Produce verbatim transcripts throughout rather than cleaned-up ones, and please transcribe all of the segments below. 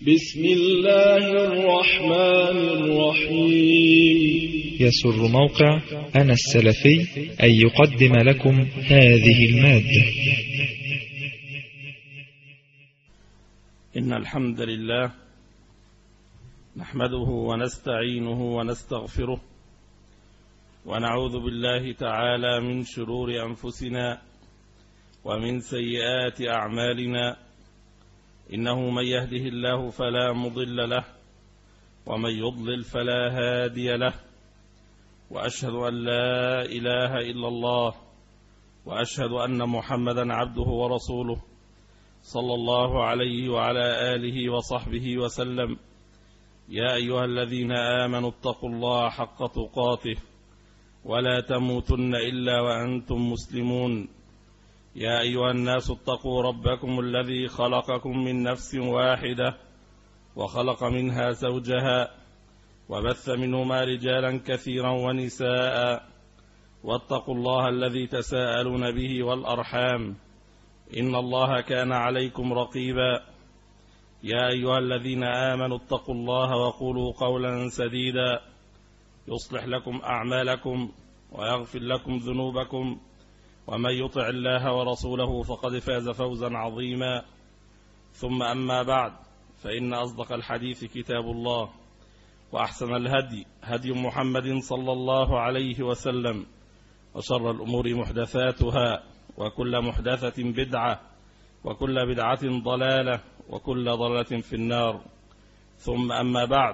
بسم الله الرحمن الرحيم. يسر موقع أنا السلفي أن يقدم لكم هذه المادة. إن الحمد لله نحمده ونستعينه ونستغفره ونعوذ بالله تعالى من شرور أنفسنا ومن سيئات أعمالنا، إنه من يهده الله فلا مضل له ومن يضلل فلا هادي له، وأشهد أن لا إله إلا الله وأشهد أن محمدا عبده ورسوله صلى الله عليه وعلى آله وصحبه وسلم. يا أيها الذين آمنوا اتقوا الله حق تقاته ولا تموتن إلا وأنتم مسلمون. يا أيها الناس اتقوا ربكم الذي خلقكم من نفس واحدة وخلق منها زوجها وبث منهما رجالا كثيرا ونساء، واتقوا الله الذي تساءلون به والأرحام إن الله كان عليكم رقيبا. يا أيها الذين آمنوا اتقوا الله وقولوا قولا سديدا يصلح لكم أعمالكم ويغفر لكم ذنوبكم، ومن يطع الله ورسوله فقد فاز فوزا عظيما. ثم أما بعد، فإن أصدق الحديث كتاب الله، وأحسن الهدي هدي محمد صلى الله عليه وسلم، وشر الأمور محدثاتها، وكل محدثة بدعة، وكل بدعة ضلالة، وكل ضلالة في النار. ثم أما بعد،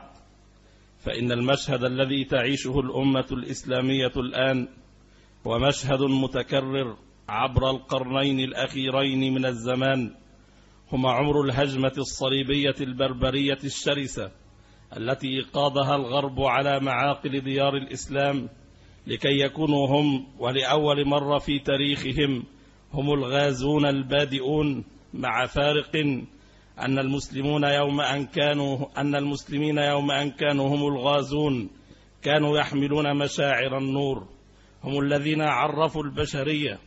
فإن المشهد الذي تعيشه الأمة الإسلامية الآن هو مشهد متكرر عبر القرنين الأخيرين من الزمان، هما عمر الهجمة الصليبية البربرية الشرسة التي قادها الغرب على معاقل ديار الإسلام لكي يكونوا هم ولأول مرة في تاريخهم هم الغازون البادئون، مع فارق أن المسلمون يوم أن كانوا أن المسلمين يوم أن كانوا هم الغازون كانوا يحملون مشاعر النور، هم الذين عرفوا البشرية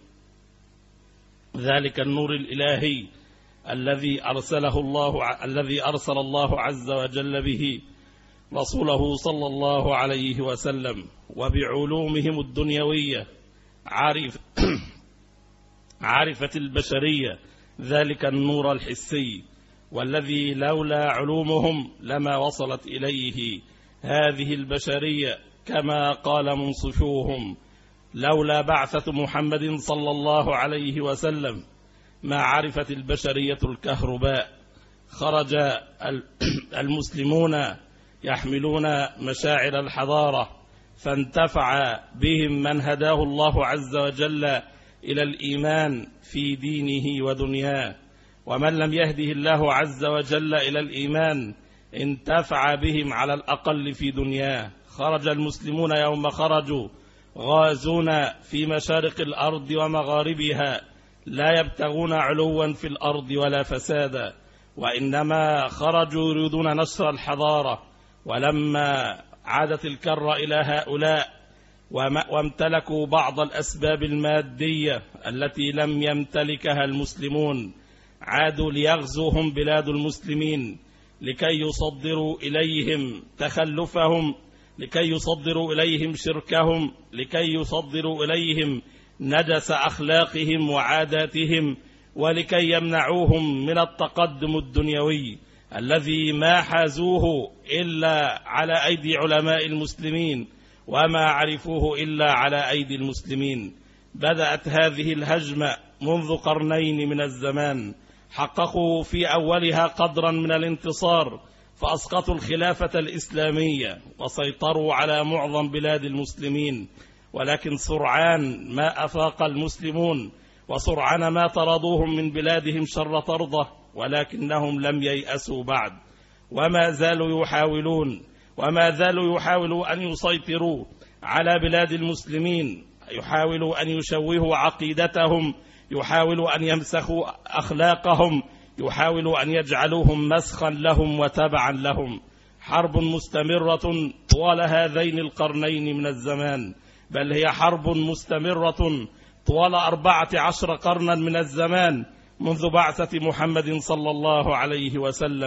ذلك النور الإلهي الذي أرسله الله الذي أرسل الله عز وجل به رسوله صلى الله عليه وسلم، وبعلومهم الدنيوية عارف عارفة البشرية ذلك النور الحسي، والذي لولا علومهم لما وصلت إليه هذه البشرية، كما قال منصفوهم: لولا بعثة محمد صلى الله عليه وسلم ما عرفت البشرية الكهرباء. خرج المسلمون يحملون مشاعر الحضارة، فانتفع بهم من هداه الله عز وجل إلى الإيمان في دينه ودنياه، ومن لم يهده الله عز وجل إلى الإيمان انتفع بهم على الأقل في دنياه. خرج المسلمون يوم خرجوا غازون في مشارق الأرض ومغاربها، لا يبتغون علوا في الأرض ولا فسادا، وإنما خرجوا يريدون نشر الحضارة. ولما عادت الكرة إلى هؤلاء وامتلكوا بعض الأسباب المادية التي لم يمتلكها المسلمون، عادوا ليغزوهم بلاد المسلمين لكي يصدروا إليهم تخلفهم، لكي يصدروا إليهم شركهم، لكي يصدروا إليهم نجس أخلاقهم وعاداتهم، ولكي يمنعوهم من التقدم الدنيوي الذي ما حازوه إلا على أيدي علماء المسلمين، وما عرفوه إلا على أيدي المسلمين. بدأت هذه الهجمة منذ قرنين من الزمان، حققوا في أولها قدرا من الانتصار، فأسقطوا الخلافة الإسلامية وسيطروا على معظم بلاد المسلمين، ولكن سرعان ما أفاق المسلمون، وسرعان ما طردوهم من بلادهم شر طرده، ولكنهم لم ييأسوا بعد، وما زالوا يحاولون وما زالوا يحاولوا أن يسيطروا على بلاد المسلمين، يحاولوا أن يشوهوا عقيدتهم، يحاولوا أن يمسخوا أخلاقهم، يحاولوا أن يجعلوهم مسخا لهم وتبعا لهم. حرب مستمرة طوال هذين القرنين من الزمان، بل هي حرب مستمرة طوال أربعة عشر قرنا من الزمان منذ بعثة محمد صلى الله عليه وسلم،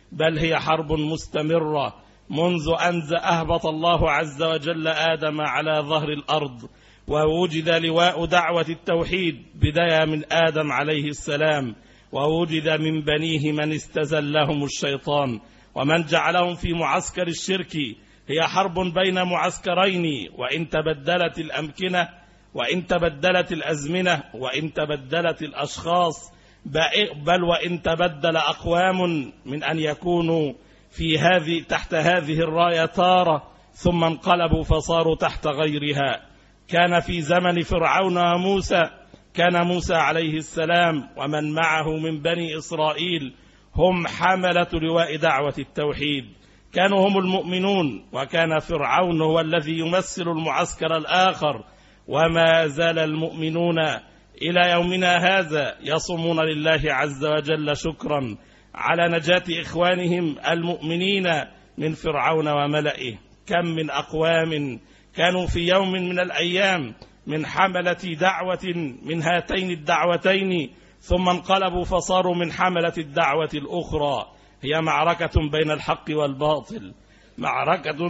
بل هي حرب مستمرة منذ أن أهبط الله عز وجل آدم على ظهر الأرض، ووجد لواء دعوة التوحيد بداية من آدم عليه السلام، ووجد من بنيه من استزلهم الشيطان ومن جعلهم في معسكر الشرك. هي حرب بين معسكرين، وإن تبدلت الأمكنة وإن تبدلت الأزمنة وإن تبدلت الأشخاص، بل وإن تبدل أقوام من أن يكونوا في هذه تحت هذه الراية تارة ثم انقلبوا فصاروا تحت غيرها. كان في زمن فرعون وموسى، كان موسى عليه السلام ومن معه من بني إسرائيل هم حملة لواء دعوة التوحيد، كانوا هم المؤمنون، وكان فرعون هو الذي يمثل المعسكر الآخر. وما زال المؤمنون إلى يومنا هذا يصومون لله عز وجل شكرا على نجاة إخوانهم المؤمنين من فرعون وملئه. كم من أقوام كانوا في يوم من الأيام من حملة دعوة من هاتين الدعوتين ثم انقلبوا فصاروا من حملة الدعوة الأخرى. هي معركة بين الحق والباطل، معركة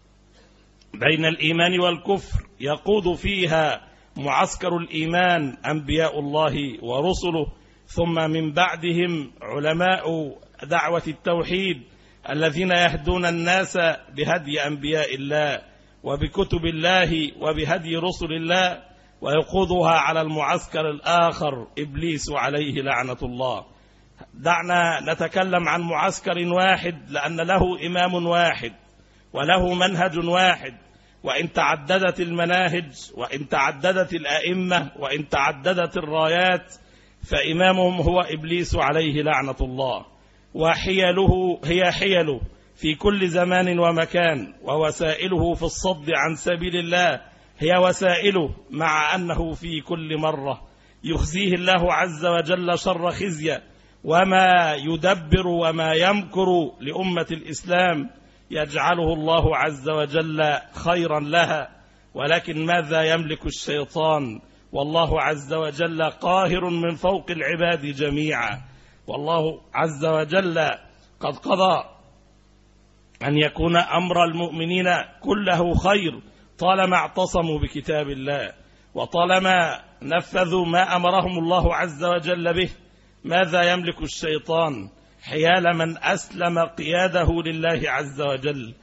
بين الإيمان والكفر، يقود فيها معسكر الإيمان أنبياء الله ورسله، ثم من بعدهم علماء دعوة التوحيد الذين يهدون الناس بهدي أنبياء الله وبكتب الله وبهدي رسل الله، ويقودها على المعسكر الآخر إبليس عليه لعنة الله. دعنا نتكلم عن معسكر واحد لأن له إمام واحد وله منهج واحد، وإن تعددت المناهج وإن تعددت الأئمة وإن تعددت الرايات فإمامهم هو إبليس عليه لعنة الله، وحيله هي حيله في كل زمان ومكان، ووسائله في الصد عن سبيل الله هي وسائله، مع أنه في كل مرة يخزيه الله عز وجل شر خزيه، وما يدبر وما يمكر لأمة الإسلام يجعله الله عز وجل خيرا لها. ولكن ماذا يملك الشيطان؟ والله عز وجل قاهر من فوق العباد جميعا، والله عز وجل قد قضى أن يكون أمر المؤمنين كله خير طالما اعتصموا بكتاب الله وطالما نفذوا ما أمرهم الله عز وجل به. ماذا يملك الشيطان حيال من أسلم قياده لله عز وجل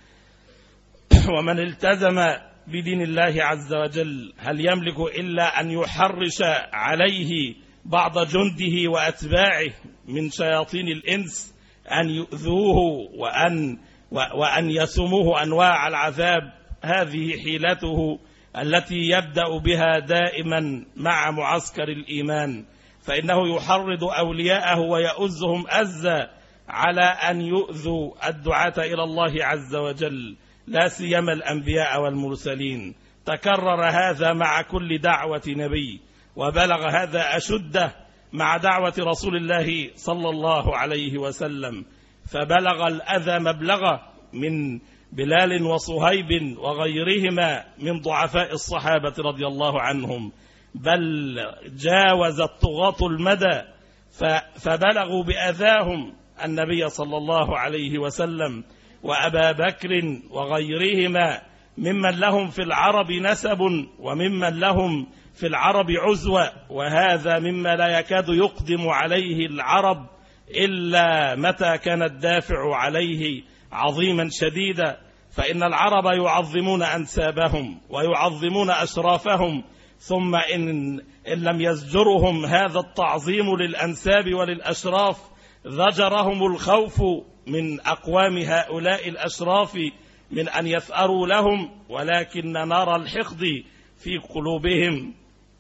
ومن التزم بدين الله عز وجل؟ هل يملك إلا أن يحرش عليه بعض جنده وأتباعه من شياطين الإنس أن يؤذوه وأن, وأن يسموه أنواع العذاب؟ هذه حيلته التي يبدأ بها دائما مع معسكر الإيمان، فإنه يحرض أولياءه ويؤزهم أزا على أن يؤذوا الدعاة إلى الله عز وجل، لا سيما الأنبياء والمرسلين. تكرر هذا مع كل دعوة نبي، وبلغ هذا أشده مع دعوة رسول الله صلى الله عليه وسلم، فبلغ الأذى مبلغه من بلال وصهيب وغيرهما من ضعفاء الصحابة رضي الله عنهم، بل جاوز الطغاة المدى فبلغوا بأذاهم النبي صلى الله عليه وسلم وأبا بكر وغيرهما ممن لهم في العرب نسب وممن لهم في العرب عزوة، وهذا مما لا يكاد يقدم عليه العرب إلا متى كان الدافع عليه عظيما شديدا. فإن العرب يعظمون أنسابهم ويعظمون أشرافهم، ثم إن, إن لم يزجرهم هذا التعظيم للأنساب وللأشراف ضجرهم الخوف من أقوام هؤلاء الأشراف من أن يثأروا لهم، ولكن نار الحقد في قلوبهم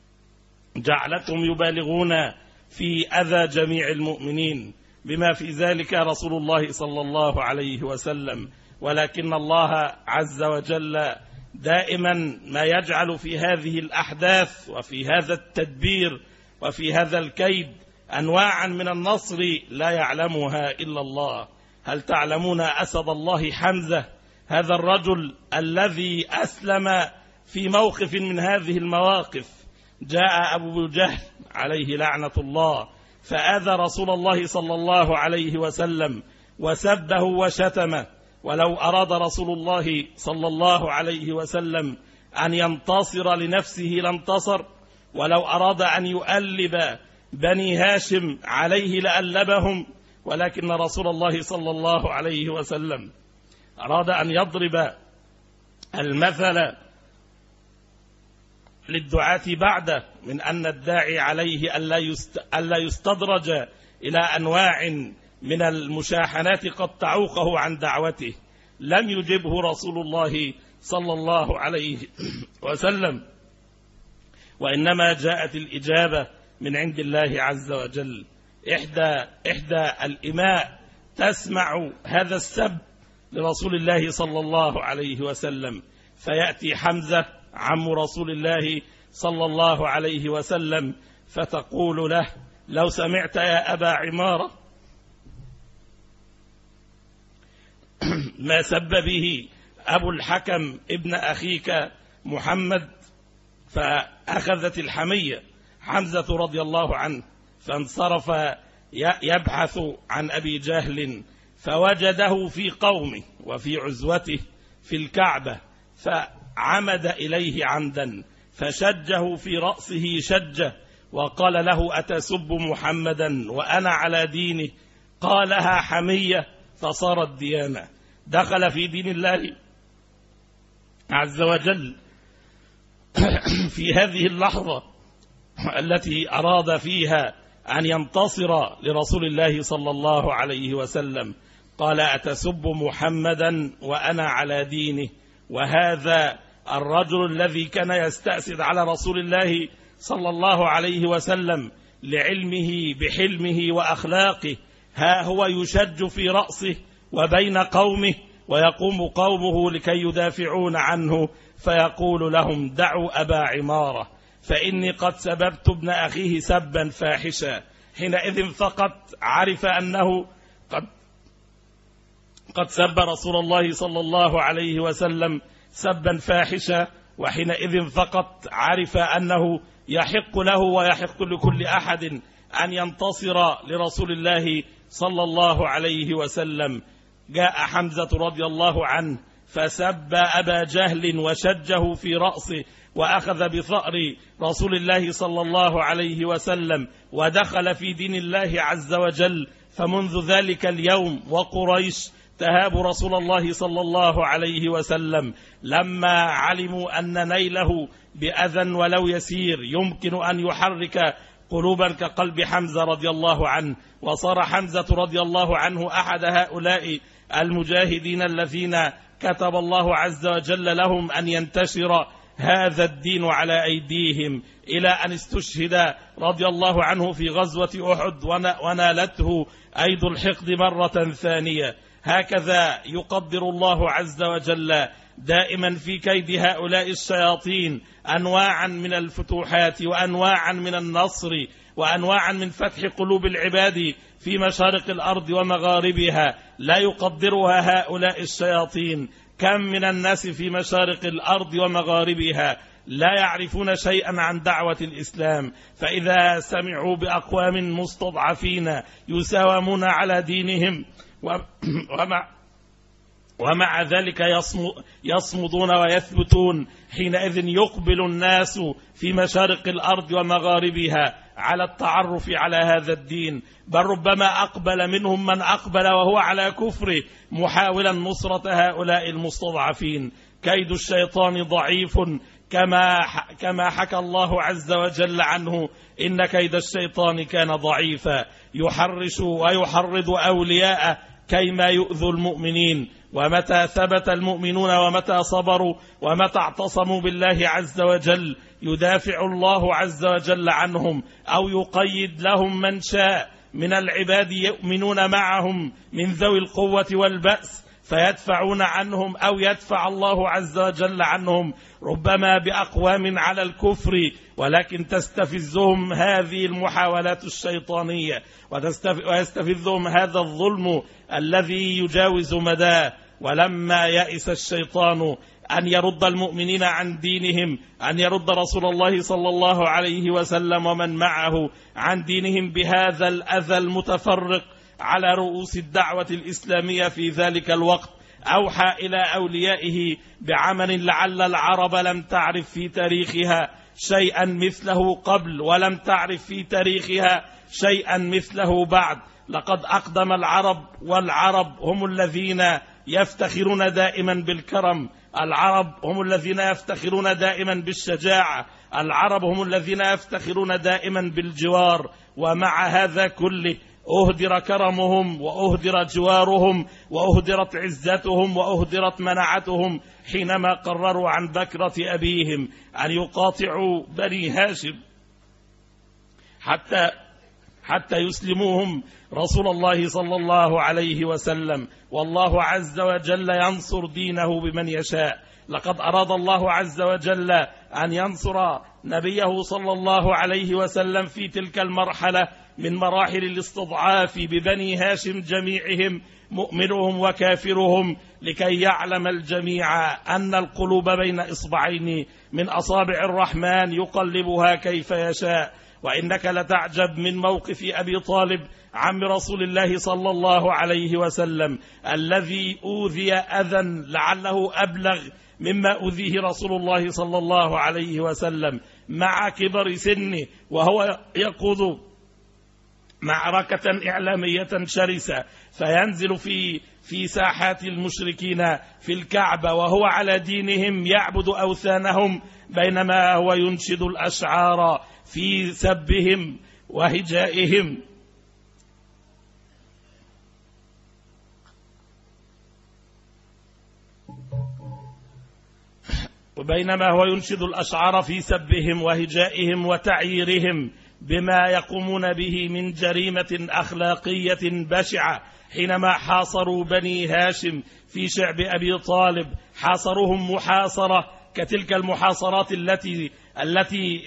جعلتهم يبالغون في أذى جميع المؤمنين، بما في ذلك رسول الله صلى الله عليه وسلم. ولكن الله عز وجل دائما ما يجعل في هذه الأحداث وفي هذا التدبير وفي هذا الكيد أنواعا من النصر لا يعلمها إلا الله. هل تعلمون أسد الله حمزة، هذا الرجل الذي أسلم في موقف من هذه المواقف؟ جاء أبو جهل عليه لعنة الله فآذى رسول الله صلى الله عليه وسلم وسبه وشتمه. ولو أراد رسول الله صلى الله عليه وسلم أن ينتصر لنفسه لانتصر، ولو أراد أن يؤلب بني هاشم عليه لألبهم، ولكن رسول الله صلى الله عليه وسلم أراد أن يضرب المثل للدعاة بعده، من أن الداعي عليه ألا يستدرج إلى أنواع من المشاحنات قد تعوقه عن دعوته. لم يجبه رسول الله صلى الله عليه وسلم، وإنما جاءت الإجابة من عند الله عز وجل. إحدى, إحدى الإماء تسمع هذا السب لرسول الله صلى الله عليه وسلم، فيأتي حمزة عم رسول الله صلى الله عليه وسلم فتقول له: لو سمعت يا أبا عمارة ما سب به أبو الحكم ابن أخيك محمد. فأخذت الحمية حمزة رضي الله عنه، فانصرف يبحث عن أبي جهل، فوجده في قومه وفي عزوته في الكعبة، فعمد إليه عمدا فشجه في رأسه شجة، وقال له: أتسب محمدا وأنا على دينه؟ قالها حمية فصارت ديانة. دخل في دين الله عز وجل في هذه اللحظة التي أراد فيها أن ينتصر لرسول الله صلى الله عليه وسلم. قال: أتسب محمدا وأنا على دينه. وهذا الرجل الذي كان يستأسد على رسول الله صلى الله عليه وسلم لعلمه بحلمه وأخلاقه، ها هو يشج في رأسه وبين قومه، ويقوم قومه لكي يدافعون عنه، فيقول لهم: دعوا أبا عمارة فإني قد سببت ابن أخيه سبا فاحشا. حينئذ فقط عرف أنه قد, قد سب رسول الله صلى الله عليه وسلم سبا فاحشا، وحينئذ فقط عرف أنه يحق له ويحق لكل أحد أن ينتصر لرسول الله صلى الله عليه وسلم. جاء حمزة رضي الله عنه فسب أبا جهل وشجه في رأسه، وأخذ بثأر رسول الله صلى الله عليه وسلم، ودخل في دين الله عز وجل. فمنذ ذلك اليوم وقريش تهاب رسول الله صلى الله عليه وسلم لما علموا أن نيله بأذى ولو يسير يمكن أن يحرك قلوبا كقلب حمزة رضي الله عنه. وصار حمزة رضي الله عنه أحد هؤلاء المجاهدين الذين كتب الله عز وجل لهم أن ينتشر هذا الدين على أيديهم، إلى أن استشهد رضي الله عنه في غزوة أحد ونالته أيد الحقد مرة ثانية. هكذا يقدر الله عز وجل دائما في كيد هؤلاء الشياطين أنواعا من الفتوحات وأنواعا من النصر وأنواعا من فتح قلوب العباد في مشارق الأرض ومغاربها، لا يقدرها هؤلاء الشياطين. كم من الناس في مشارق الأرض ومغاربها لا يعرفون شيئا عن دعوة الإسلام، فإذا سمعوا بأقوام مستضعفين يساومون على دينهم ومع, ومع ذلك يصمدون ويثبتون، حينئذ يقبل الناس في مشارق الأرض ومغاربها على التعرف على هذا الدين، بل ربما أقبل منهم من أقبل وهو على كفره محاولا نصرة هؤلاء المستضعفين. كيد الشيطان ضعيف كما كما حكى الله عز وجل عنه: إن كيد الشيطان كان ضعيفا يحرش ويحرض أولياءه كيما يؤذوا المؤمنين. ومتى ثبت المؤمنون ومتى صبروا ومتى اعتصموا بالله عز وجل يدافع الله عز وجل عنهم، أو يقيد لهم من شاء من العباد يؤمنون معهم من ذوي القوة والبأس فيدفعون عنهم، أو يدفع الله عز وجل عنهم ربما بأقوام على الكفر، ولكن تستفزهم هذه المحاولات الشيطانية ويستفزهم هذا الظلم الذي يجاوز مداه. ولما يئس الشيطان أن يرد المؤمنين عن دينهم، أن يرد رسول الله صلى الله عليه وسلم ومن معه عن دينهم بهذا الأذى المتفرق على رؤوس الدعوة الإسلامية في ذلك الوقت أوحى إلى أوليائه بعمل لعل العرب لم تعرف في تاريخها شيئا مثله قبل ولم تعرف في تاريخها شيئا مثله بعد. لقد أقدم العرب، والعرب هم الذين يفتخرون دائما بالكرم، العرب هم الذين يفتخرون دائما بالشجاعة، العرب هم الذين يفتخرون دائما بالجوار. ومع هذا كله أهدر كرمهم وأهدر جوارهم وأهدرت عزتهم وأهدرت منعتهم حينما قرروا عن بكرة أبيهم أن يقاطعوا بني هاشم حتى حتى يسلموهم رسول الله صلى الله عليه وسلم. والله عز وجل ينصر دينه بمن يشاء. لقد أراد الله عز وجل أن ينصر نبيه صلى الله عليه وسلم في تلك المرحلة من مراحل الاستضعاف ببني هاشم جميعهم، مؤمنهم وكافرهم، لكي يعلم الجميع أن القلوب بين إصبعين من أصابع الرحمن يقلبها كيف يشاء. وإنك لتعجب من موقف أبي طالب عم رسول الله صلى الله عليه وسلم الذي أوذي أذى لعله أبلغ مما أوذيه رسول الله صلى الله عليه وسلم مع كبر سنه، وهو يقود معركة إعلامية شرسة، فينزل في في ساحات المشركين في الكعبة وهو على دينهم يعبد أوثانهم، بينما هو ينشد الأشعار في سبهم وهجائهم. وبينما هو ينشد الأشعار في سبهم وهجائهم وتعييرهم بما يقومون به من جريمة أخلاقية بشعة، حينما حاصروا بني هاشم في شعب أبي طالب حاصروهم محاصرة كتلك المحاصرات التي التي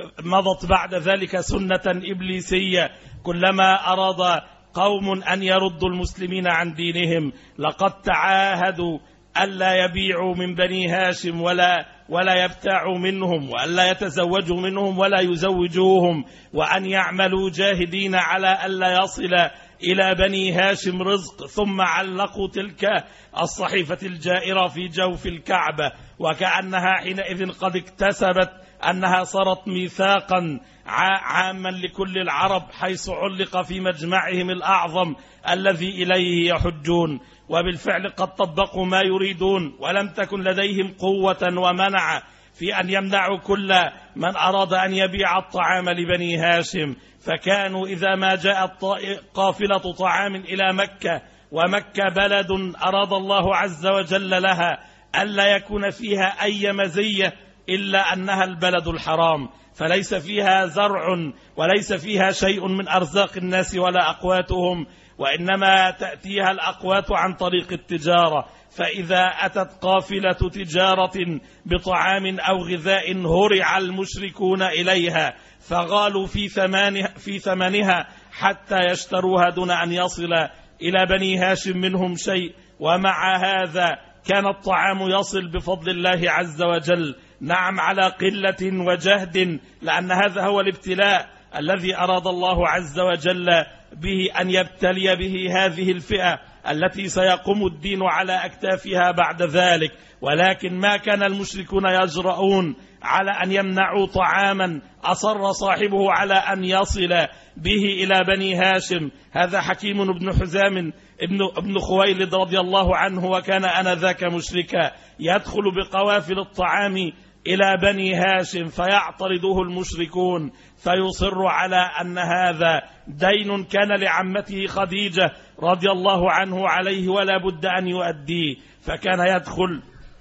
مضت بعد ذلك سنة إبليسية. كلما أراد قوم أن يردوا المسلمين عن دينهم لقد تعاهدوا ألا يبيعوا من بني هاشم ولا ولا يبتاعوا منهم، وألا يتزوجوا منهم ولا يزوجوهم، وأن يعملوا جاهدين على ألا يصل إلى بني هاشم رزق. ثم علقوا تلك الصحيفة الجائرة في جوف الكعبة، وكأنها حينئذ قد اكتسبت أنها صارت ميثاقا عاما لكل العرب، حيث علق في مجمعهم الأعظم الذي إليه يحجون. وبالفعل قد طبقوا ما يريدون، ولم تكن لديهم قوة ومنع في أن يمنعوا كل من أراد أن يبيع الطعام لبني هاشم. فكانوا إذا ما جاءت قافلة طعام إلى مكة، ومكة بلد أراد الله عز وجل لها ألا يكون فيها أي مزية إلا أنها البلد الحرام، فليس فيها زرع وليس فيها شيء من أرزاق الناس ولا أقواتهم، وإنما تأتيها الأقوات عن طريق التجارة. فإذا أتت قافلة تجارة بطعام أو غذاء هرع المشركون إليها فغالوا في ثمنها, في ثمنها حتى يشتروها دون أن يصل إلى بني هاشم منهم شيء. ومع هذا كان الطعام يصل بفضل الله عز وجل، نعم على قلة وجهد، لأن هذا هو الابتلاء الذي أراد الله عز وجل به أن يبتلي به هذه الفئة التي سيقوم الدين على أكتافها بعد ذلك. ولكن ما كان المشركون يجرؤون على أن يمنعوا طعاما أصر صاحبه على أن يصل به إلى بني هاشم. هذا حكيم بن حزام ابن, ابن خويلد رضي الله عنه، وكان آنذاك مشركا، يدخل بقوافل الطعام إلى بني هاشم فيعترضه المشركون، فيصر على أن هذا دين كان لعمته خديجة رضي الله عنه عليه ولا بد أن يؤديه، فكان يدخل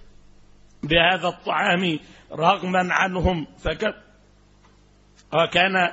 بهذا الطعام رغما عنهم. فكان وكان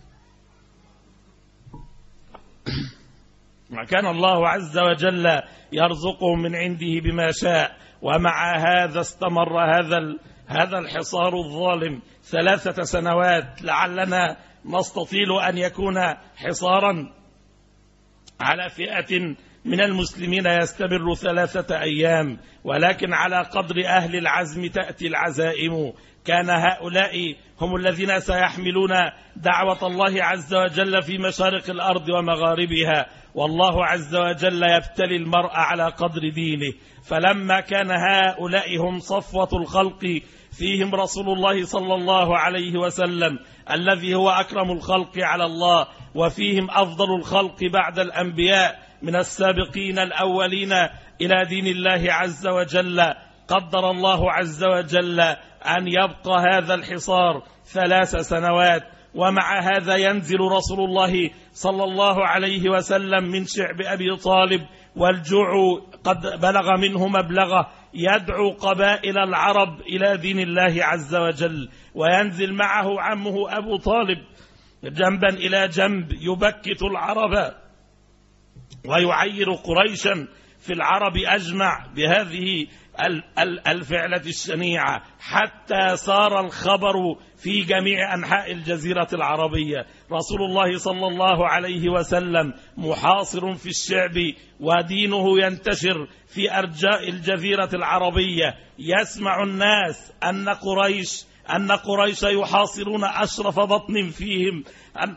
وكان الله عز وجل يرزقهم من عنده بما شاء. ومع هذا استمر هذا هذا الحصار الظالم ثلاثة سنوات. لعلنا نستطيل أن يكون حصارا على فئة من المسلمين يستمر ثلاثة أيام، ولكن على قدر أهل العزم تأتي العزائم. كان هؤلاء هم الذين سيحملون دعوة الله عز وجل في مشارق الأرض ومغاربها، والله عز وجل يبتلي المرء على قدر دينه. فلما كان هؤلاء هم صفوة الخلق فيهم رسول الله صلى الله عليه وسلم الذي هو أكرم الخلق على الله، وفيهم أفضل الخلق بعد الأنبياء من السابقين الأولين إلى دين الله عز وجل، قدر الله عز وجل أن يبقى هذا الحصار ثلاث سنوات. ومع هذا ينزل رسول الله صلى الله عليه وسلم من شعب أبي طالب والجوع قد بلغ منه مبلغه، يدعو قبائل العرب إلى دين الله عز وجل، وينزل معه عمه أبو طالب جنبا إلى جنب يبكت العرب ويعير قريشا في العرب أجمع بهذه الفعلة الشنيعة، حتى صار الخبر في جميع أنحاء الجزيرة العربية. رسول الله صلى الله عليه وسلم محاصر في الشعب ودينه ينتشر في أرجاء الجزيرة العربية. يسمع الناس أن قريش أن قريش يحاصرون أشرف بطن فيهم أن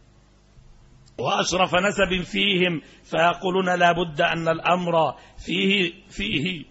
وأشرف نسب فيهم، فيقولون لا بد أن الأمر فيه فيه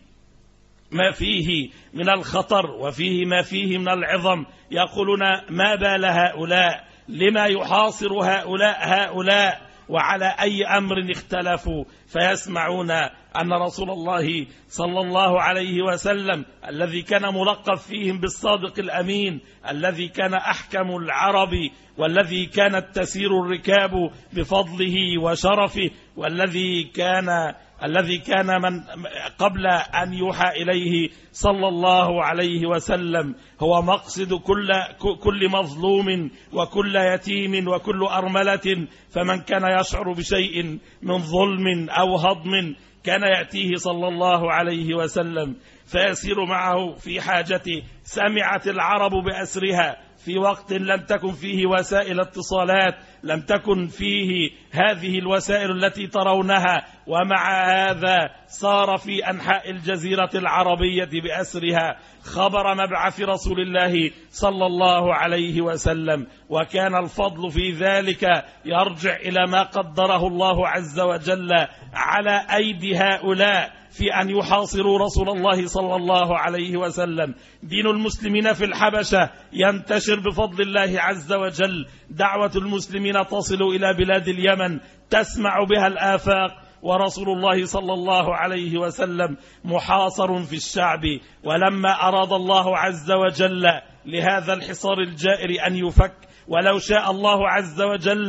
ما فيه من الخطر وفيه ما فيه من العظم. يقولون ما بال هؤلاء، لما يحاصر هؤلاء هؤلاء وعلى أي أمر اختلفوا؟ فيسمعون أن رسول الله صلى الله عليه وسلم الذي كان ملقب فيهم بالصادق الأمين، الذي كان أحكم العرب، والذي كانت تسير الركاب بفضله وشرفه، والذي كان الذي كان من قبل أن يوحى إليه صلى الله عليه وسلم هو مقصد كل كل مظلوم وكل يتيم وكل أرملة. فمن كان يشعر بشيء من ظلم أو هضم كان يأتيه صلى الله عليه وسلم فيسير معه في حاجته. سمعت العرب بأسرها في وقت لم تكن فيه وسائل اتصالات، لم تكن فيه هذه الوسائل التي ترونها، ومع هذا صار في أنحاء الجزيرة العربية بأسرها خبر مبعث رسول الله صلى الله عليه وسلم. وكان الفضل في ذلك يرجع إلى ما قدره الله عز وجل على أيدي هؤلاء في أن يحاصروا رسول الله صلى الله عليه وسلم. دين المسلمين في الحبشة ينتشر بفضل الله عز وجل، دعوة المسلمين تصل إلى بلاد اليمن تسمع بها الآفاق، ورسول الله صلى الله عليه وسلم محاصر في الشعب. ولما أراد الله عز وجل لهذا الحصار الجائر أن يفك، ولو شاء الله عز وجل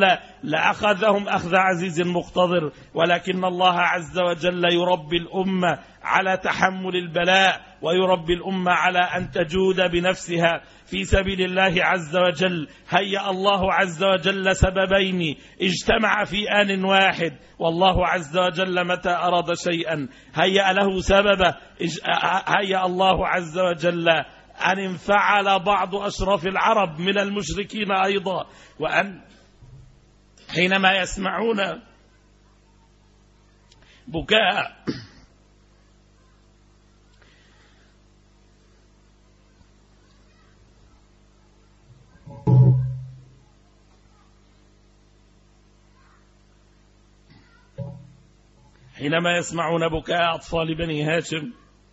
لأخذهم أخذ عزيز مقتدر، ولكن الله عز وجل يربي الأمة على تحمل البلاء، ويربي الأمة على أن تجود بنفسها في سبيل الله عز وجل. هيأ الله عز وجل سببين اجتمع في آن واحد، والله عز وجل متى أراد شيئا هيأ له سببه. هيأ الله عز وجل أن انفعل بعض أشراف العرب من المشركين أيضا، وأن حينما يسمعون بكاء حينما يسمعون بكاء أطفال بني هاشم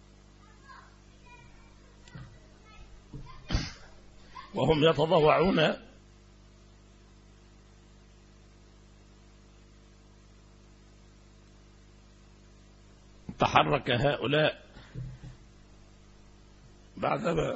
وهم يتضوعون تحرك هؤلاء بعدما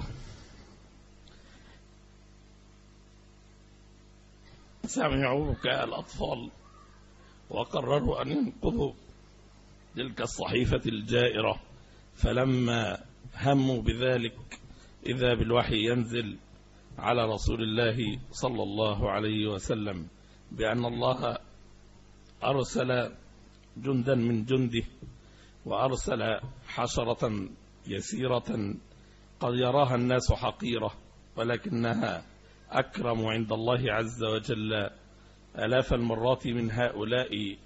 سمعوا بكاء الأطفال وقرروا أن ينقذوا تلك الصحيفة الجائرة. فلما هموا بذلك إذا بالوحي ينزل على رسول الله صلى الله عليه وسلم بأن الله أرسل جندا من جنده، وأرسل حشرة يسيرة قد يراها الناس حقيرة، ولكنها أكرم عند الله عز وجل آلاف المرات من هؤلاء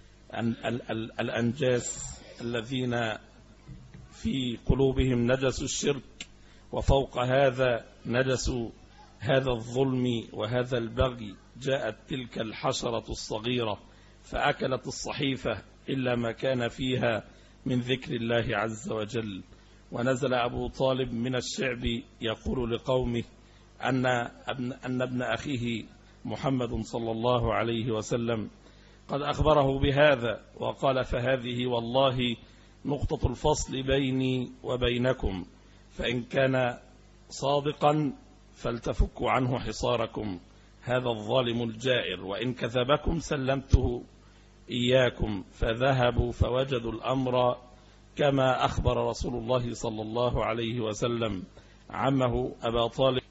الأنجاس الذين في قلوبهم نجس الشرك، وفوق هذا نجس هذا الظلم وهذا البغي. جاءت تلك الحشرة الصغيرة فأكلت الصحيفة إلا ما كان فيها من ذكر الله عز وجل. ونزل أبو طالب من الشعب يقول لقومه أن ابن, أن ابن أخيه محمد صلى الله عليه وسلم قد أخبره بهذا، وقال: فهذه والله نقطة الفصل بيني وبينكم، فإن كان صادقا فلتفكوا عنه حصاركم هذا الظالم الجائر، وإن كذبكم سلمته إياكم. فذهبوا فوجدوا الأمر كما أخبر رسول الله صلى الله عليه وسلم عمه أبا طالب،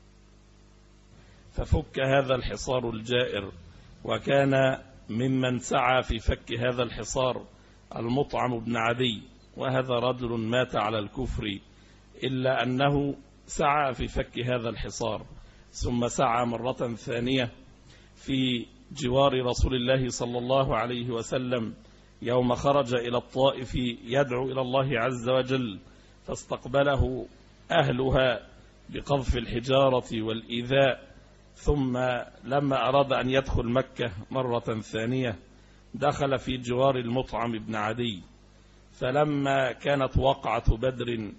ففك هذا الحصار الجائر. وكان ممن سعى في فك هذا الحصار المطعم بن عدي، وهذا رجل مات على الكفر، إلا أنه سعى في فك هذا الحصار، ثم سعى مرة ثانية في جوار رسول الله صلى الله عليه وسلم يوم خرج إلى الطائف يدعو إلى الله عز وجل، فاستقبله أهلها بقذف الحجارة والإيذاء. ثم لما أراد أن يدخل مكة مرة ثانية دخل في جوار المطعم بن عدي. فلما كانت وقعة بدر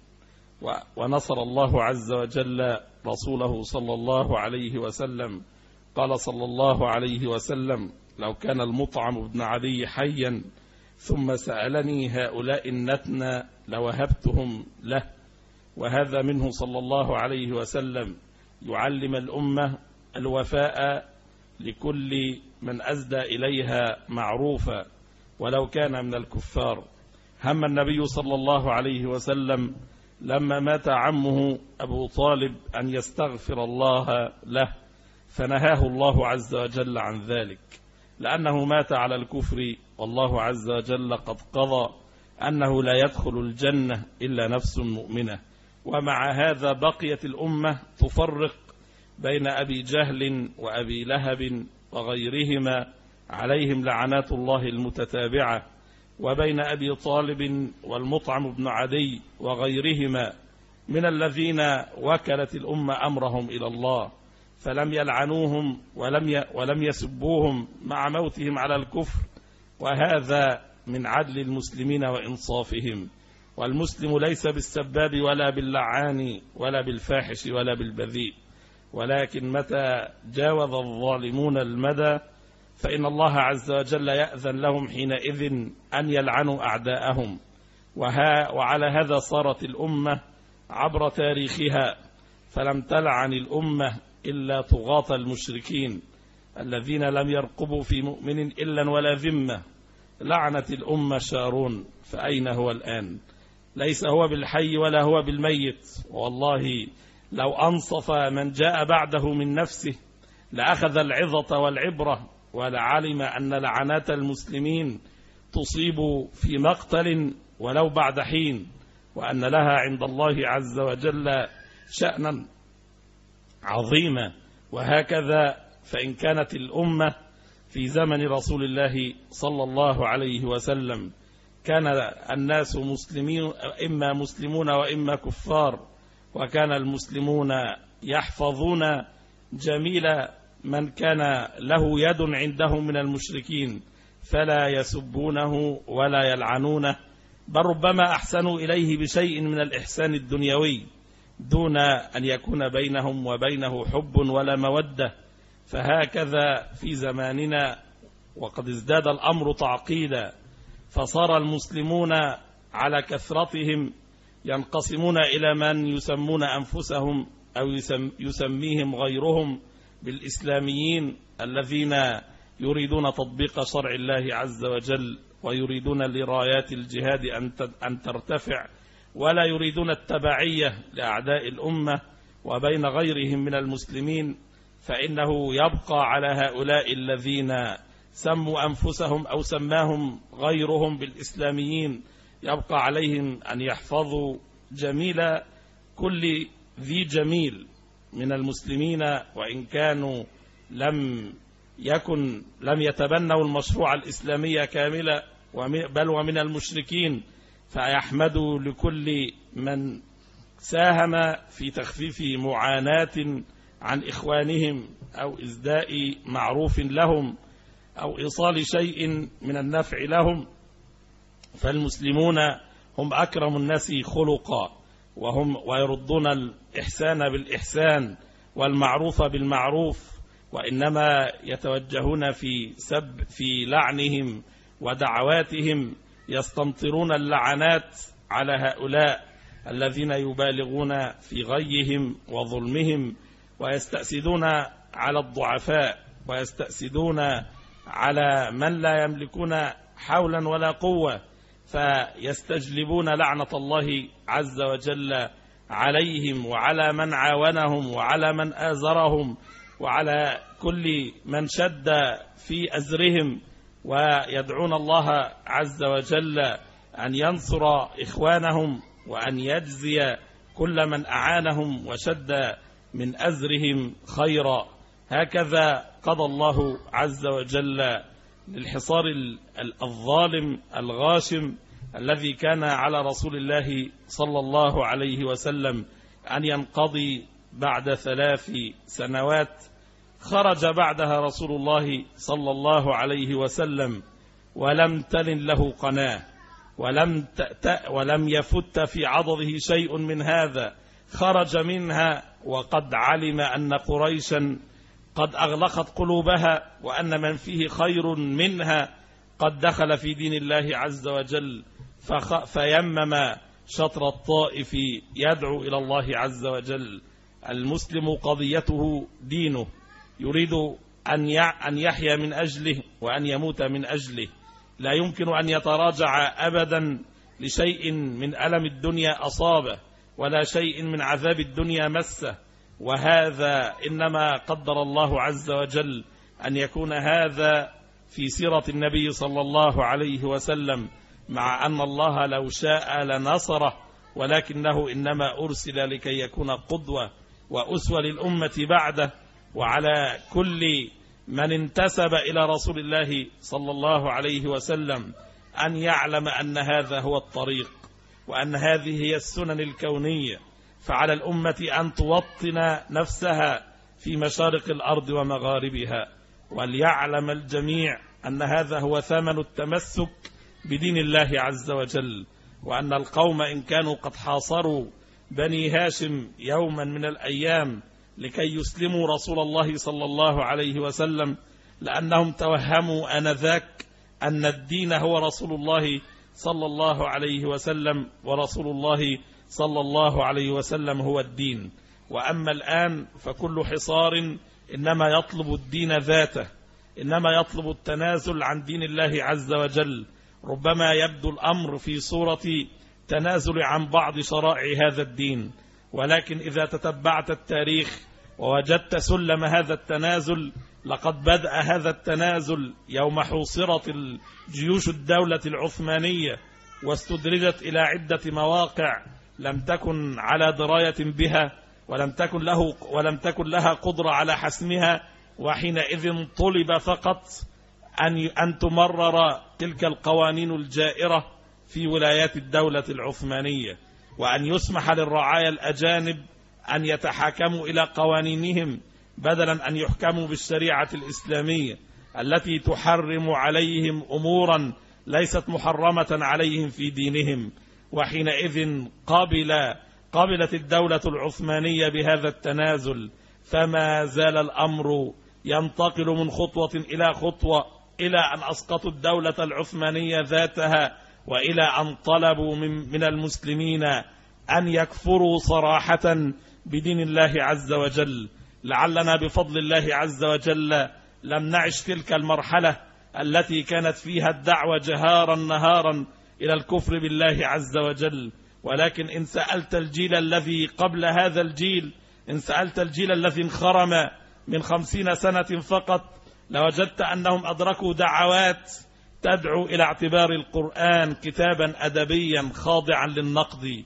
ونصر الله عز وجل رسوله صلى الله عليه وسلم، قال صلى الله عليه وسلم: لو كان المطعم بن عدي حيا ثم سألني هؤلاء النتنى لوهبتهم له. وهذا منه صلى الله عليه وسلم يعلم الأمة الوفاء لكل من أسدى إليها معروفا ولو كان من الكفار. هم النبي صلى الله عليه وسلم لما مات عمه أبو طالب أن يستغفر الله له، فنهاه الله عز وجل عن ذلك، لأنه مات على الكفر، والله عز وجل قد قضى أنه لا يدخل الجنة إلا نفس مؤمنة. ومع هذا بقيت الأمة تفرق بين أبي جهل وأبي لهب وغيرهما عليهم لعنات الله المتتابعة، وبين أبي طالب والمطعم بن عدي وغيرهما من الذين وكلت الأمة أمرهم إلى الله، فلم يلعنوهم ولم ولم يسبوهم مع موتهم على الكفر. وهذا من عدل المسلمين وإنصافهم. والمسلم ليس بالسباب ولا باللعان ولا بالفاحش ولا بالبذيء، ولكن متى جاوز الظالمون المدى فإن الله عز وجل يأذن لهم حينئذ أن يلعنوا أعداءهم. وها وعلى هذا صارت الأمة عبر تاريخها، فلم تلعن الأمة إلا طغاة المشركين الذين لم يرقبوا في مؤمن إلا ولا ذمة. لعنت الأمة شارون، فأين هو الآن؟ ليس هو بالحي ولا هو بالميت. والله لو أنصف من جاء بعده من نفسه لأخذ العظة والعبرة، ولعلم أن لعنات المسلمين تصيب في مقتل ولو بعد حين، وأن لها عند الله عز وجل شأنا عظيما. وهكذا فإن كانت الأمة في زمن رسول الله صلى الله عليه وسلم كان الناس مسلمين، إما مسلمون وإما كفار، وكان المسلمون يحفظون جميل من كان له يد عندهم من المشركين، فلا يسبونه ولا يلعنونه، بل ربما أحسنوا إليه بشيء من الإحسان الدنيوي دون أن يكون بينهم وبينه حب ولا مودة. فهكذا في زماننا وقد ازداد الأمر تعقيدا، فصار المسلمون على كثرتهم ينقسمون إلى من يسمون أنفسهم أو يسميهم غيرهم بالإسلاميين الذين يريدون تطبيق شرع الله عز وجل، ويريدون لرايات الجهاد أن ترتفع، ولا يريدون التبعية لأعداء الأمة. وبين غيرهم من المسلمين فإنه يبقى على هؤلاء الذين سموا أنفسهم أو سماهم غيرهم بالإسلاميين، يبقى عليهم أن يحفظوا جميل كل ذي جميل من المسلمين، وإن كانوا لم يكن لم يتبنوا المشروع الإسلامي كاملا، بل ومن المشركين، فيحمدوا لكل من ساهم في تخفيف معاناة عن إخوانهم أو إزداء معروف لهم أو إيصال شيء من النفع لهم، فالمسلمون هم أكرم الناس خلقا، وهم ويردون الإحسان بالإحسان والمعروف بالمعروف، وإنما يتوجهون في سب في لعنهم ودعواتهم، يستمطرون اللعنات على هؤلاء الذين يبالغون في غيهم وظلمهم، ويستأسدون على الضعفاء، ويستأسدون على من لا يملكون حولا ولا قوة، فيستجلبون لعنة الله عز وجل عليهم وعلى من عاونهم وعلى من آزرهم وعلى كل من شد في أزرهم، ويدعون الله عز وجل أن ينصر إخوانهم وأن يجزي كل من أعانهم وشد من أزرهم خيرا. هكذا قضى الله عز وجل للحصار الظالم الغاشم الذي كان على رسول الله صلى الله عليه وسلم أن ينقضي بعد ثلاث سنوات. خرج بعدها رسول الله صلى الله عليه وسلم ولم تلن له قناة، ولم تأتأ ولم يفت في عضده شيء من هذا. خرج منها وقد علم أن قريشا قد أغلقت قلوبها، وأن من فيه خير منها قد دخل في دين الله عز وجل، فيمم شطر الطائف يدعو إلى الله عز وجل. المسلم قضيته دينه، يريد أن يحيا من أجله وأن يموت من أجله، لا يمكن أن يتراجع أبدا لشيء من ألم الدنيا أصابه ولا شيء من عذاب الدنيا مسه. وهذا إنما قدر الله عز وجل أن يكون هذا في سيرة النبي صلى الله عليه وسلم، مع أن الله لو شاء لنصره، ولكنه إنما أرسل لكي يكون قدوة وأسوة للأمة بعده. وعلى كل من انتسب إلى رسول الله صلى الله عليه وسلم أن يعلم أن هذا هو الطريق، وأن هذه هي السنن الكونية. فعلى الأمة أن توطن نفسها في مشارق الأرض ومغاربها، وليعلم الجميع أن هذا هو ثمن التمسك بدين الله عز وجل، وأن القوم إن كانوا قد حاصروا بني هاشم يوما من الأيام لكي يسلموا رسول الله صلى الله عليه وسلم، لأنهم توهموا آنذاك أن الدين هو رسول الله صلى الله عليه وسلم، ورسول الله صلى الله عليه وسلم هو الدين. وأما الآن فكل حصار إنما يطلب الدين ذاته، إنما يطلب التنازل عن دين الله عز وجل. ربما يبدو الأمر في صورة تنازل عن بعض شرائع هذا الدين، ولكن إذا تتبعت التاريخ ووجدت سلم هذا التنازل، لقد بدأ هذا التنازل يوم حوصرت جيوش الدولة العثمانية واستدرجت إلى عدة مواقع لم تكن على دراية بها، ولم تكن له ولم تكن لها قدرة على حسمها. وحينئذ طلب فقط أن أن تمرر تلك القوانين الجائرة في ولايات الدولة العثمانية، وأن يسمح للرعايا الأجانب أن يتحاكموا إلى قوانينهم بدلا أن يحكموا بالشريعة الإسلامية التي تحرم عليهم أمورا ليست محرمة عليهم في دينهم. وحينئذ قبل قبلت الدولة العثمانية بهذا التنازل، فما زال الأمر ينتقل من خطوة إلى خطوة إلى أن أسقطوا الدولة العثمانية ذاتها، وإلى أن طلبوا من, من المسلمين أن يكفروا صراحة بدين الله عز وجل. لعلنا بفضل الله عز وجل لم نعش تلك المرحلة التي كانت فيها الدعوة جهارا نهارا إلى الكفر بالله عز وجل، ولكن إن سألت الجيل الذي قبل هذا الجيل، إن سألت الجيل الذي انخرم من خمسين سنة فقط، لوجدت أنهم أدركوا دعوات تدعو إلى اعتبار القرآن كتابا أدبيا خاضعا للنقد،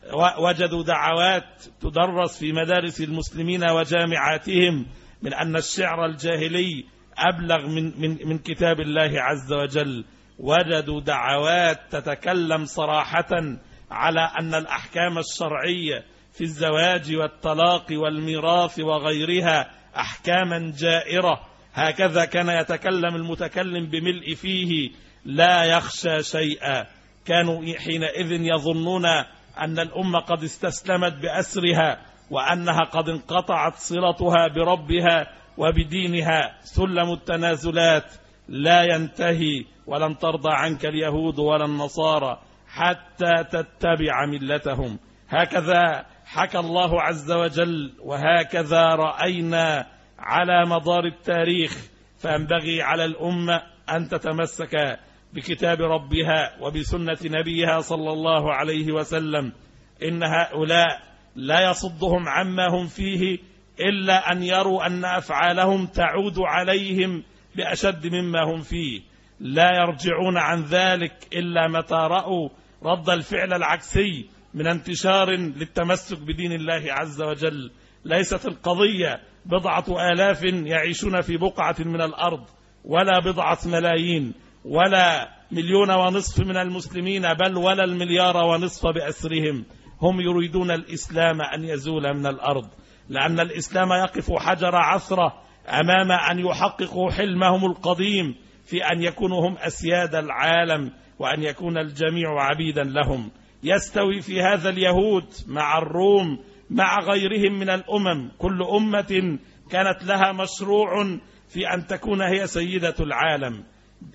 وجدوا دعوات تدرس في مدارس المسلمين وجامعاتهم من أن الشعر الجاهلي أبلغ من, من, من كتاب الله عز وجل. وجدوا دعوات تتكلم صراحة على أن الأحكام الشرعية في الزواج والطلاق والميراث وغيرها أحكاما جائرة هكذا كان يتكلم المتكلم بملء فيه لا يخشى شيئا. كانوا حينئذ يظنون أن الأمة قد استسلمت بأسرها، وأنها قد انقطعت صلتها بربها وبدينها. سلم التنازلات لا ينتهي، ولن ترضى عنك اليهود ولا النصارى حتى تتبع ملتهم. هكذا حكى الله عز وجل، وهكذا رأينا على مدار التاريخ. فينبغي على الأمة أن تتمسك بكتاب ربها وبسنة نبيها صلى الله عليه وسلم. إن هؤلاء لا يصدهم عما هم فيه إلا أن يروا أن أفعالهم تعود عليهم بأشد مما هم فيه. لا يرجعون عن ذلك إلا متى رأوا رد الفعل العكسي من انتشار للتمسك بدين الله عز وجل. ليست القضية بضعة آلاف يعيشون في بقعة من الأرض، ولا بضعة ملايين، ولا مليون ونصف من المسلمين، بل ولا المليار ونصف بأسرهم. هم يريدون الإسلام أن يزول من الأرض، لأن الإسلام يقف حجر عثرة أمام أن يحققوا حلمهم القديم في أن يكونوا هم أسياد العالم، وأن يكون الجميع عبيدا لهم. يستوي في هذا اليهود مع الروم مع غيرهم من الأمم. كل أمة كانت لها مشروع في أن تكون هي سيدة العالم،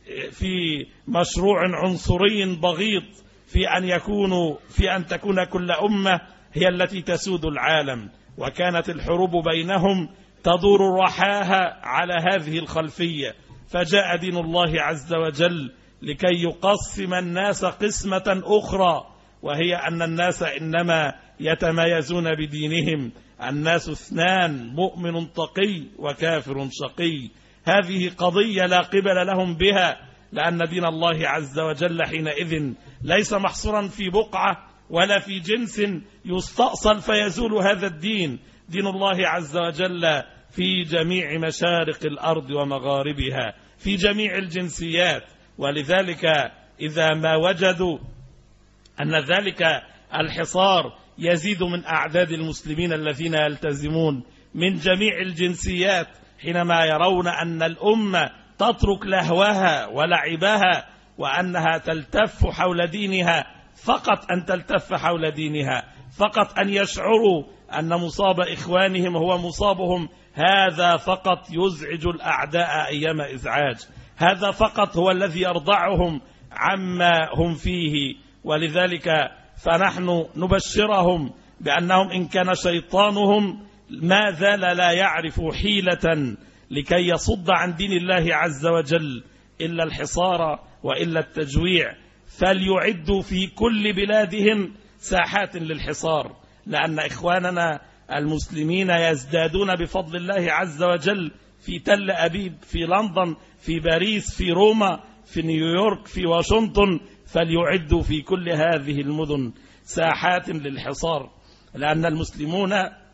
في مشروع عنصري بغيض في أن يكونوا في أن تكون كل أمة هي التي تسود العالم. وكانت الحروب بينهم تدور رحاها على هذه الخلفية. فجاء دين الله عز وجل لكي يقسم الناس قسمة أخرى، وهي أن الناس إنما يتميزون بدينهم. الناس اثنان، مؤمن تقي وكافر شقي. هذه قضية لا قبل لهم بها، لأن دين الله عز وجل حينئذ ليس محصورا في بقعة ولا في جنس يستأصل فيزول هذا الدين. دين الله عز وجل في جميع مشارق الأرض ومغاربها، في جميع الجنسيات. ولذلك إذا ما وجدوا أن ذلك الحصار يزيد من أعداد المسلمين الذين يلتزمون من جميع الجنسيات، حينما يرون أن الأمة تترك لهوها ولعبها، وأنها تلتف حول دينها، فقط أن تلتف حول دينها، فقط أن يشعروا أن مصاب إخوانهم هو مصابهم، هذا فقط يزعج الأعداء أيام إزعاج. هذا فقط هو الذي يرضعهم عما هم فيه. ولذلك فنحن نبشرهم بأنهم إن كان شيطانهم ما زال لا يعرف حيلة لكي يصد عن دين الله عز وجل إلا الحصار وإلا التجويع، فليعدوا في كل بلادهم ساحات للحصار. لأن إخواننا المسلمين يزدادون بفضل الله عز وجل في تل أبيب، في لندن، في باريس، في روما، في نيويورك، في واشنطن. فليعدوا في كل هذه المدن ساحات للحصار، لأن المسلمون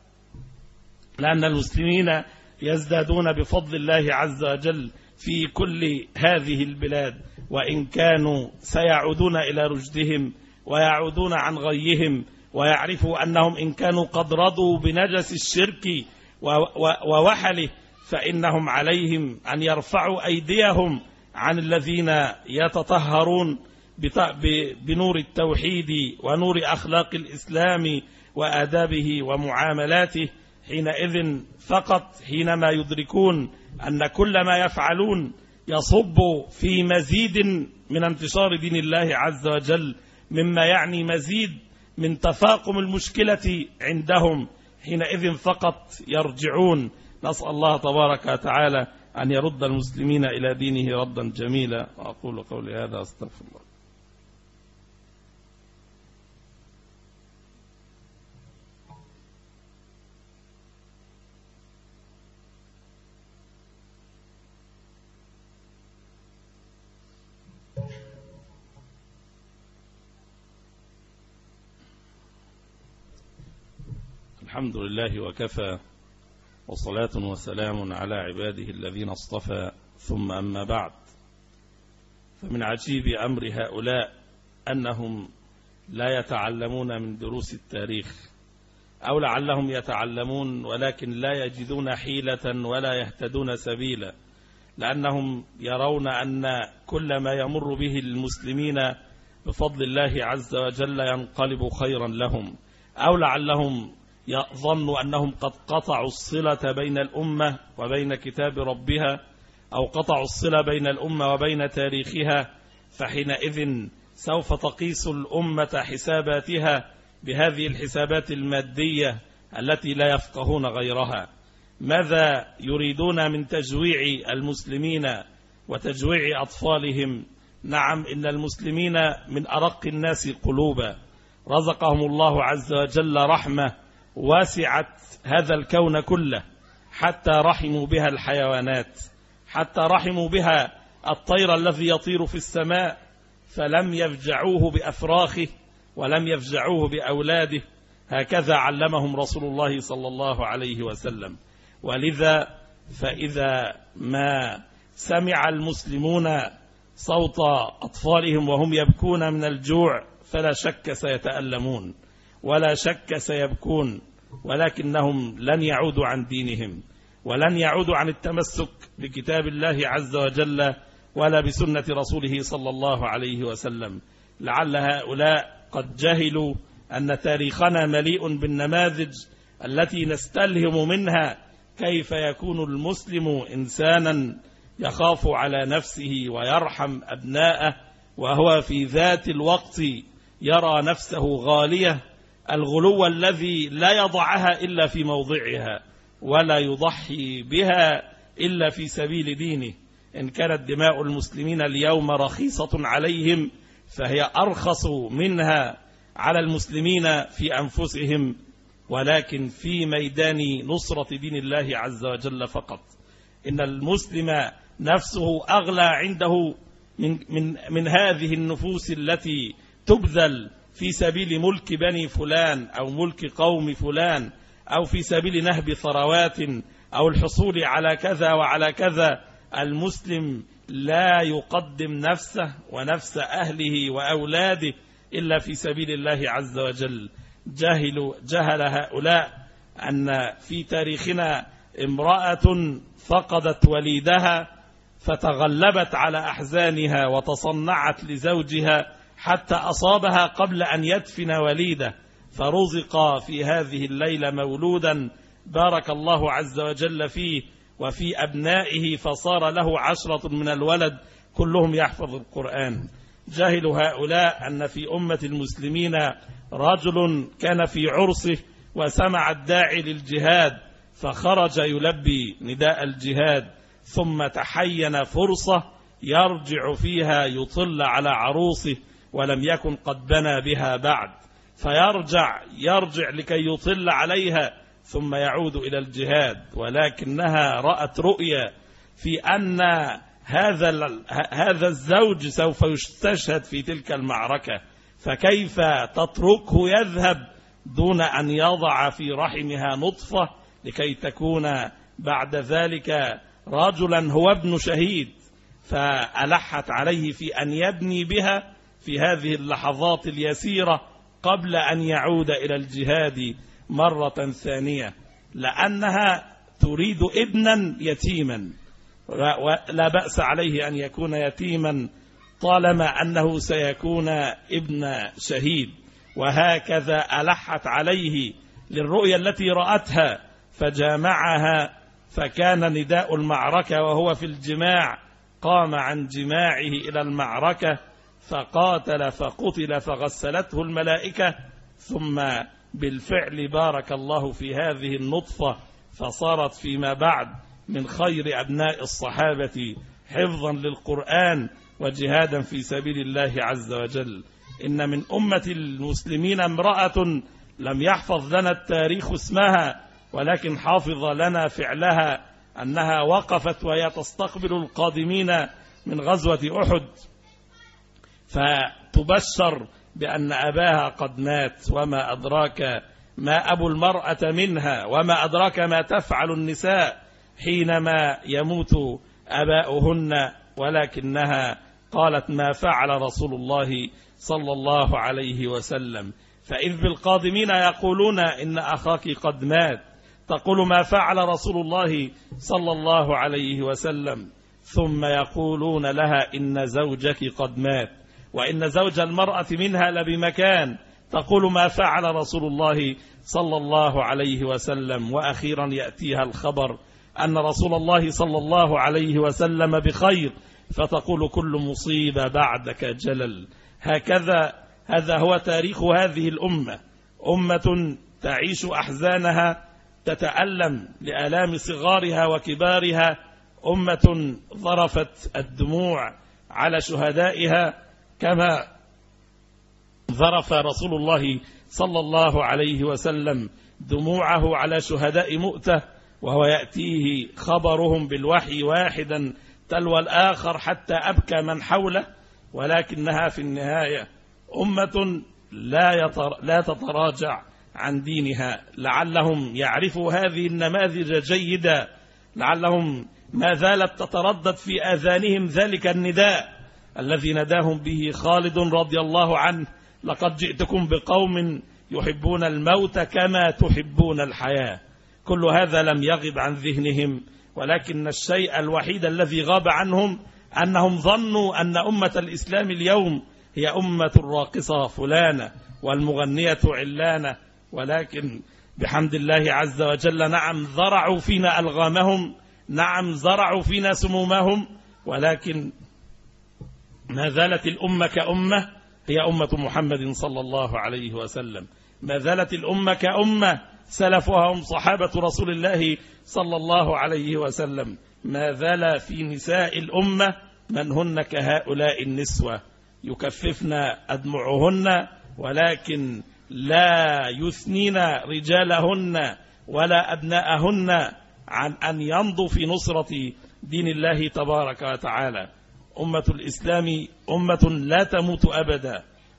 لأن المسلمين يزدادون بفضل الله عز وجل في كل هذه البلاد. وإن كانوا سيعودون إلى رشدهم ويعودون عن غيهم، ويعرفوا أنهم إن كانوا قد رضوا بنجس الشرك ووحله، فإنهم عليهم أن يرفعوا أيديهم عن الذين يتطهرون بنور التوحيد ونور أخلاق الإسلام وآدابه ومعاملاته. حينئذ فقط حينما يدركون أن كل ما يفعلون يصب في مزيد من انتشار دين الله عز وجل، مما يعني مزيد من تفاقم المشكلة عندهم، حينئذ فقط يرجعون. نسأل الله تبارك وتعالى أن يرد المسلمين إلى دينه ردا جميلا. وأقول قولي هذا أستغفر الله. الحمد لله وكفى، وصلاة وسلام على عباده الذين اصطفى، ثم أما بعد. فمن عجيب أمر هؤلاء أنهم لا يتعلمون من دروس التاريخ، أو لعلهم يتعلمون ولكن لا يجدون حيلة ولا يهتدون سبيلا. لأنهم يرون أن كل ما يمر به المسلمين بفضل الله عز وجل ينقلب خيرا لهم، أو لعلهم يظنوا أنهم قد قطعوا الصلة بين الأمة وبين كتاب ربها، أو قطعوا الصلة بين الأمة وبين تاريخها، فحينئذ سوف تقيس الأمة حساباتها بهذه الحسابات المادية التي لا يفقهون غيرها. ماذا يريدون من تجويع المسلمين وتجويع أطفالهم؟ نعم، إن المسلمين من أرق الناس قلوبا، رزقهم الله عز وجل رحمة واسعت هذا الكون كله، حتى رحموا بها الحيوانات، حتى رحموا بها الطير الذي يطير في السماء، فلم يفجعوه بأفراخه ولم يفجعوه بأولاده. هكذا علمهم رسول الله صلى الله عليه وسلم. ولذا فإذا ما سمع المسلمون صوت أطفالهم وهم يبكون من الجوع فلا شك سيتألمون ولا شك سيبكون، ولكنهم لن يعودوا عن دينهم ولن يعودوا عن التمسك بكتاب الله عز وجل ولا بسنة رسوله صلى الله عليه وسلم. لعل هؤلاء قد جهلوا أن تاريخنا مليء بالنماذج التي نستلهم منها كيف يكون المسلم إنسانا يخاف على نفسه ويرحم أبناءه، وهو في ذات الوقت يرى نفسه غالية، الغلو الذي لا يضعها إلا في موضعها ولا يضحي بها إلا في سبيل دينه. إن كانت دماء المسلمين اليوم رخيصة عليهم فهي أرخص منها على المسلمين في أنفسهم، ولكن في ميدان نصرة دين الله عز وجل فقط. إن المسلم نفسه أغلى عنده من, من, من هذه النفوس التي تبذل في سبيل ملك بني فلان أو ملك قوم فلان، أو في سبيل نهب ثروات أو الحصول على كذا وعلى كذا. المسلم لا يقدم نفسه ونفس أهله وأولاده إلا في سبيل الله عز وجل. جهل, جهل هؤلاء أن في تاريخنا امرأة فقدت وليدها فتغلبت على أحزانها وتصنعت لزوجها حتى أصابها قبل أن يدفن وليده، فرزق في هذه الليلة مولودا بارك الله عز وجل فيه وفي أبنائه، فصار له عشرة من الولد كلهم يحفظ القرآن. جاهل هؤلاء أن في أمة المسلمين رجل كان في عرسه وسمع الداعي للجهاد فخرج يلبي نداء الجهاد، ثم تحين فرصة يرجع فيها يطل على عروسه ولم يكن قد بنى بها بعد، فيرجع يرجع لكي يطل عليها ثم يعود إلى الجهاد، ولكنها رأت رؤيا في أن هذا هذا الزوج سوف يستشهد في تلك المعركة، فكيف تتركه يذهب دون أن يضع في رحمها نطفة لكي تكون بعد ذلك رجلا هو ابن شهيد؟ فألحت عليه في أن يبني بها في هذه اللحظات اليسيرة قبل أن يعود إلى الجهاد مرة ثانية، لأنها تريد ابنا يتيما، ولا بأس عليه أن يكون يتيما طالما أنه سيكون ابن شهيد. وهكذا ألحت عليه للرؤيا التي رأتها فجامعها، فكان نداء المعركة وهو في الجماع، قام عن جماعه إلى المعركة فقاتل فقتل فغسلته الملائكة، ثم بالفعل بارك الله في هذه النطفة فصارت فيما بعد من خير أبناء الصحابة حفظا للقرآن وجهادا في سبيل الله عز وجل. إن من أمة المسلمين امرأة لم يحفظ لنا التاريخ اسمها، ولكن حافظ لنا فعلها، أنها وقفت وهي تستقبل القادمين من غزوة أحد فتبشر بأن أباها قد مات، وما أدراك ما أبو المرأة منها، وما أدراك ما تفعل النساء حينما يموت أباؤهن، ولكنها قالت ما فعل رسول الله صلى الله عليه وسلم. فإذ بالقادمين يقولون إن أخاك قد مات، تقول ما فعل رسول الله صلى الله عليه وسلم. ثم يقولون لها إن زوجك قد مات، وإن زوج المرأة منها لبمكان، تقول ما فعل رسول الله صلى الله عليه وسلم. وأخيرا يأتيها الخبر أن رسول الله صلى الله عليه وسلم بخير، فتقول كل مصيبة بعدك جلل. هكذا هذا هو تاريخ هذه الأمة، أمة تعيش أحزانها، تتألم لآلام صغارها وكبارها، أمة ظرفت الدموع على شهدائها كما ظرف رسول الله صلى الله عليه وسلم دموعه على شهداء مؤتة، وهو يأتيه خبرهم بالوحي واحدا تلو الآخر حتى أبكى من حوله. ولكنها في النهاية أمة لا, يتر... لا تتراجع عن دينها. لعلهم يعرفوا هذه النماذج جيدا، لعلهم ما زالت تتردد في آذانهم ذلك النداء الذي نداهم به خالد رضي الله عنه: لقد جئتكم بقوم يحبون الموت كما تحبون الحياة. كل هذا لم يغب عن ذهنهم، ولكن الشيء الوحيد الذي غاب عنهم أنهم ظنوا أن أمة الإسلام اليوم هي أمة الراقصة فلانة والمغنية علانة. ولكن بحمد الله عز وجل نعم زرعوا فينا ألغامهم، نعم زرعوا فينا سمومهم، ولكن ما زالت الأمة كأمة هي أمة محمد صلى الله عليه وسلم. ما زالت الأمة كأمة سلفها هم صحابة رسول الله صلى الله عليه وسلم. ما زال في نساء الأمة من هن كهؤلاء النسوة يكففن أدمعهن، ولكن لا يثنين رجالهن ولا أبناءهن عن أن يمضوا في نصرة دين الله تبارك وتعالى. أمة الإسلام أمة لا تموت أبدا،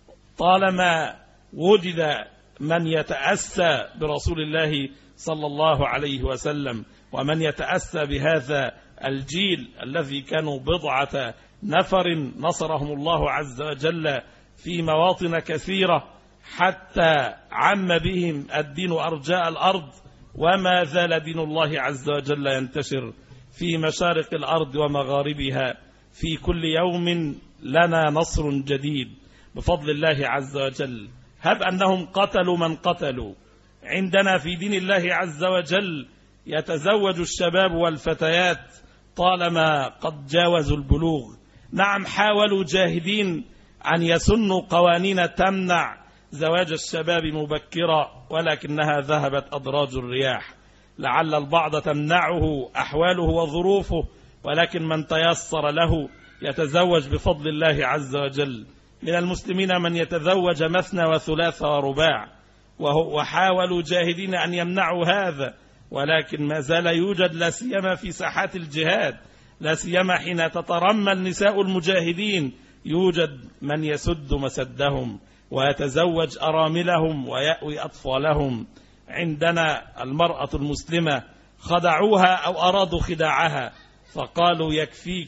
طالما وجد من يتأسى برسول الله صلى الله عليه وسلم، ومن يتأسى بهذا الجيل الذي كانوا بضعة نفر نصرهم الله عز وجل في مواطن كثيرة حتى عم بهم الدين أرجاء الأرض، وما زال دين الله عز وجل ينتشر في مشارق الأرض ومغاربها. في كل يوم لنا نصر جديد بفضل الله عز وجل. هب أنهم قتلوا من قتلوا، عندنا في دين الله عز وجل يتزوج الشباب والفتيات طالما قد جاوزوا البلوغ. نعم حاولوا جاهدين أن يسنوا قوانين تمنع زواج الشباب مبكرا، ولكنها ذهبت أدراج الرياح. لعل البعض تمنعه أحواله وظروفه، ولكن من تيسر له يتزوج بفضل الله عز وجل. من المسلمين من يتزوج مثنى وثلاث ورباع، وحاولوا جاهدين أن يمنعوا هذا، ولكن ما زال يوجد، لا سيما في ساحات الجهاد، لا سيما حين تترمى النساء المجاهدين، يوجد من يسد مسدهم ويتزوج أراملهم ويأوي أطفالهم. عندنا المرأة المسلمة خدعوها أو أرادوا خداعها، فقالوا يكفيك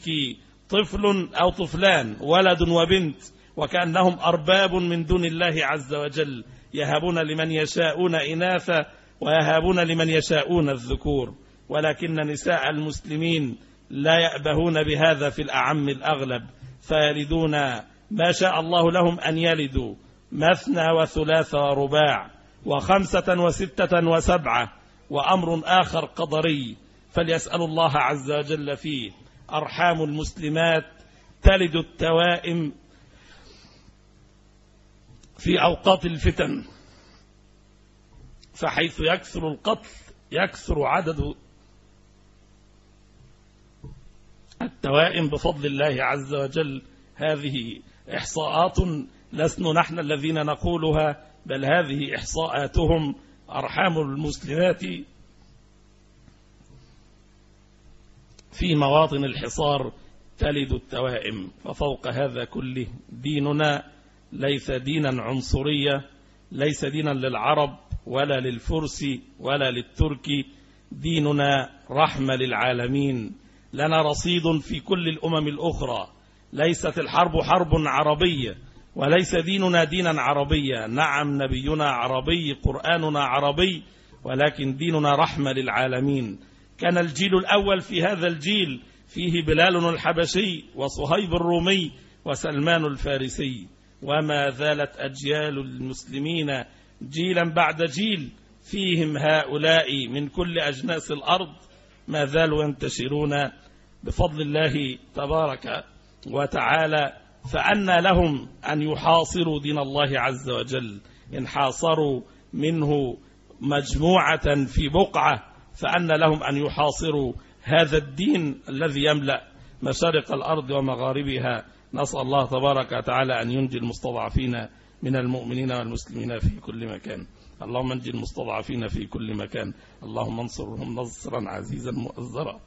طفل أو طفلان، ولد وبنت، وكأنهم أرباب من دون الله عز وجل، يهبون لمن يشاءون إناثا ويهبون لمن يشاءون الذكور. ولكن نساء المسلمين لا يأبهون بهذا في الأعم الأغلب، فيلدون ما شاء الله لهم أن يلدوا، مثنى وثلاث ورباع وخمسة وستة وسبعة، وأمر آخر قدري فليسأل الله عز وجل فيه. أرحام المسلمات تلد التوائم في أوقات الفتن، فحيث يكثر القتل يكثر عدد التوائم بفضل الله عز وجل. هذه إحصاءات لسنا نحن الذين نقولها، بل هذه إحصاءاتهم. أرحام المسلمات في مواطن الحصار تلد التوائم. ففوق هذا كله ديننا ليس دينا عنصرية، ليس دينا للعرب ولا للفرس ولا للترك، ديننا رحمة للعالمين. لنا رصيد في كل الأمم الأخرى، ليست الحرب حرب عربية، وليس ديننا دينا عربيا. نعم نبينا عربي، قرآننا عربي، ولكن ديننا رحمة للعالمين. كان الجيل الأول في هذا الجيل فيه بلال الحبشي وصهيب الرومي وسلمان الفارسي، وما زالت أجيال المسلمين جيلا بعد جيل فيهم هؤلاء من كل أجناس الأرض ما زالوا ينتشرون بفضل الله تبارك وتعالى. فأن لهم أن يحاصروا دين الله عز وجل، إن حاصروا منه مجموعة في بقعة فأن لهم أن يحاصروا هذا الدين الذي يملأ مشارق الأرض ومغاربها. نسأل الله تبارك وتعالى أن ينجي المستضعفين من المؤمنين والمسلمين في كل مكان. اللهم انجي المستضعفين في كل مكان، اللهم انصرهم نصرا عزيزا مؤزرا.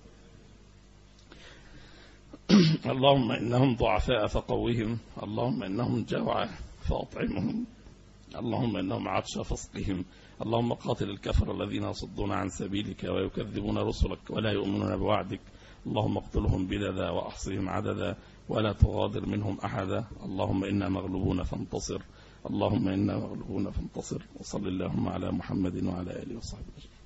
اللهم إنهم ضعفاء فقوهم، اللهم إنهم جوعى فأطعمهم، اللهم إنهم عطش فاسقهم. اللهم قاتل الكفر الذين يصدون عن سبيلك ويكذبون رسلك ولا يؤمنون بوعدك، اللهم اقتلهم بددا وأحصهم عددا ولا تغادر منهم أحدا. اللهم إنا مغلوبون فانتصر، اللهم إنا مغلوبون فانتصر. وصل اللهم على محمد وعلى آله وصحبه.